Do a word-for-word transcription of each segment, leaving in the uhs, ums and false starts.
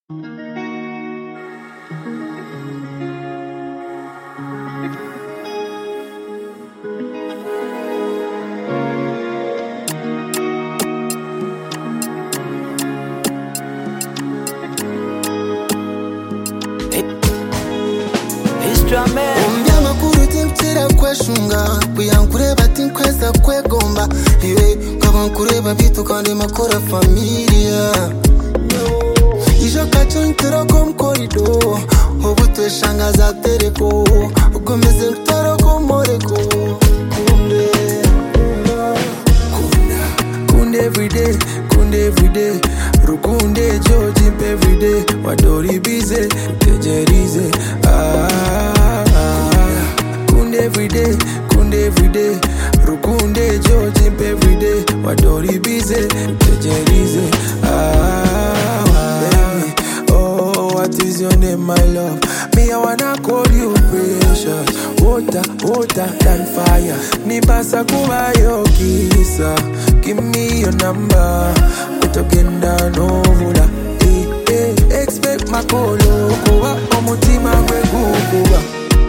Umbya makuru tinkira kweshunga kuyankureba tinkweza kwegomba iwe nkaba kureba bitu kandi makora familia ijo kacho ntero kom corridor obuto shanga za tereko ugomeze ntoro ko moreko kunde kunde kunde everyday kunde everyday rukunde joji everyday wadori bize tejerize ah everyday, kunde everyday, rukunde George everyday, wadori bize, tejerize, ah, baby, oh, what is your name, my love? Me, I wanna call you precious, water, water than fire, nibasa kuba yo kisa, give me your number, utogenda novula, eh, eh, expect my call, kuba, omutima kwe kukuba.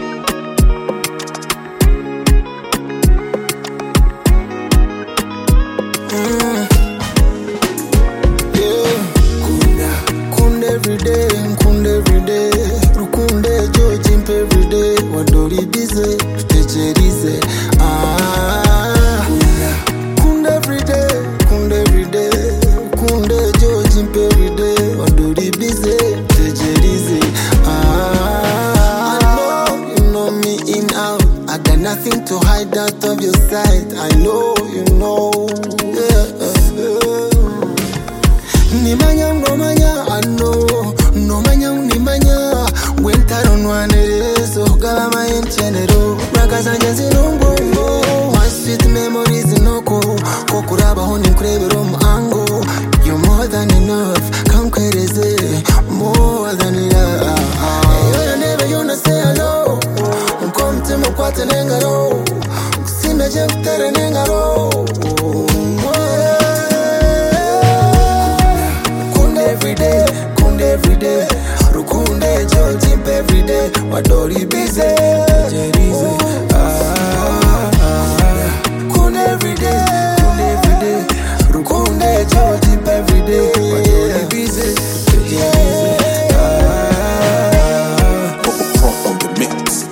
Everyday, kunde everyday, rukunde George everyday, wadori bize, tejerize, ah. Kunde everyday, kunde everyday, kunde George everyday, wadori bize, tejerize, ah. I know you know me in out, I got nothing to hide out of your sight. I know you know, yeah. Nimanya ngomanya, I know. No manya unimanya wentaro nwanerezo galama enchenero rakazanje zinongongo my sweet memories noko kokuraba ho ninkurebero mu ango you more than enough kamkwereze more than enough yo never you know say hello unkomte mu kwate nengaro sinda je kutere nengaro kunde everyday everyday, rukunde George everyday, wadori bize, tejerize, ah, ah. Kunde everyday, kunde everyday, rukunde George everyday, wadori bize, tejerize, ah. On the mix.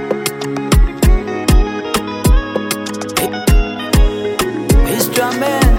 Man.